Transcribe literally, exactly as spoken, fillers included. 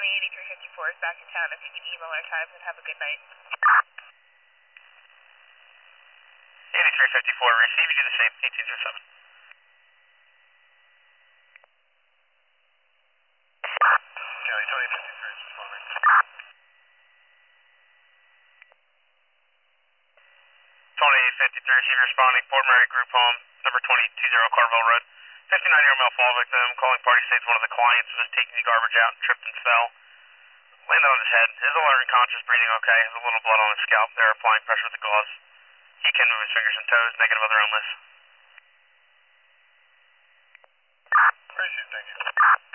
Tony eighty-three fifty-four is back in town. If you can email our times and have a good night. eighty-three fifty-four, receive, you do the same, eighteen oh seven. County Tony fifty-three is responding. Tony fifty-three, receive responding, Fort Mary Group Home, number twenty twenty Carville Road. fifty-nine-year-old male fall victim, calling party states one of the clients was just taking the garbage out and tripped and fell. Landed on his head. Is alert and conscious, breathing okay. Has a little blood on his scalp. They're applying pressure with the gauze. He can move his fingers and toes, negative other illness. Appreciate it, thank you.